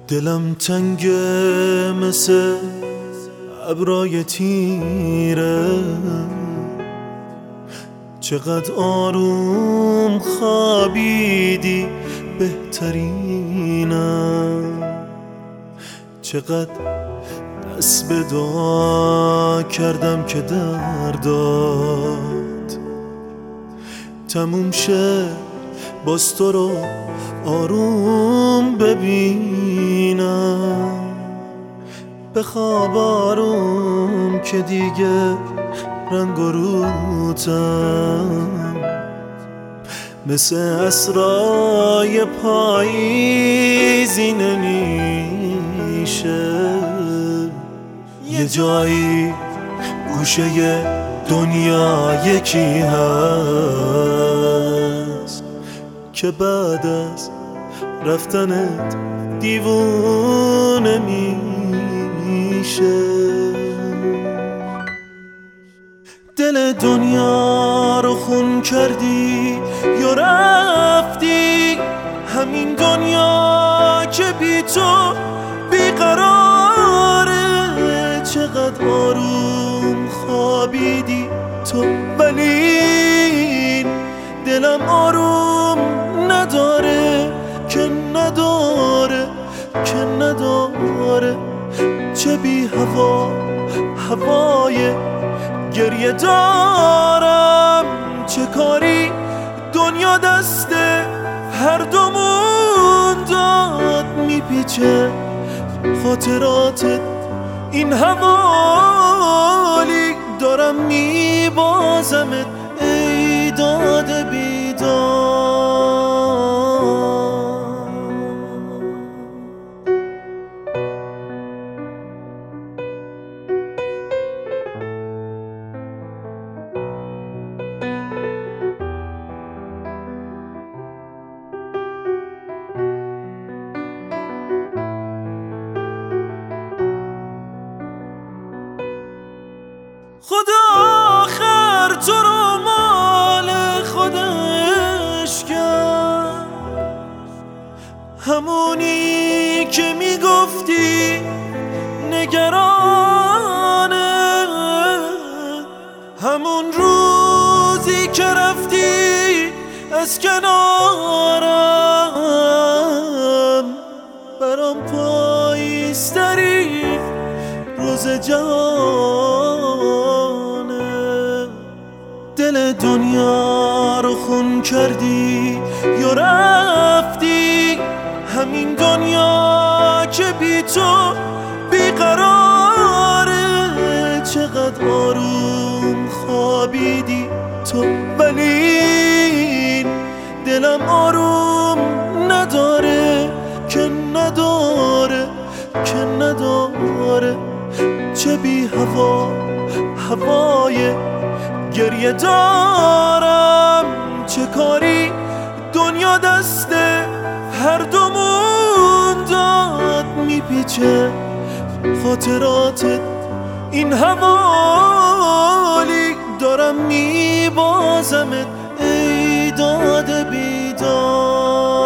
دلم تنگه مثل ابرای تیره، چقدر آروم خوابیدی بهترینم، چقدر دست به دعا کردم که درداد تموم شه، باز تو رو آروم ببینم. بخواب آروم که دیگه رنگ و روتم مثل اسرای پاییزی نمیشه. یه جایی گوشه دنیا یکی هست که بعد از رفتنت دیوونه میشه. دل دنیا رو خون کردی یا رفتی، همین دنیا که بی تو بیقراره. چقدر آروم خوابیدی تو، ولی دلم آروم نداره که نداره که نداره. چه بی هوا هوای گریه دارم، چه کاری دنیا دست هر دومون داد میپیچه. خاطراتت این حوالی دارم میبازمت ای داد بیدار. خدا آخر تو رو مال خودش کرد، همونی که میگفتی نگرانه، همون روزی که رفتی از کنارم. برام پاییزتری روز جهانه. دل دنیا رو خون کردی یا رفتی، همین دنیا که بی تو بیقراره. چقدر آروم خوابیدی تو، ولی دلم آروم نداره که نداره که نداره. چه بی هوا هوای گریه دارم، چه کاری دنیا دست هر دومون داد میپیچه. خاطراتت این حوالی دارم میبازمت ای داد بیدار.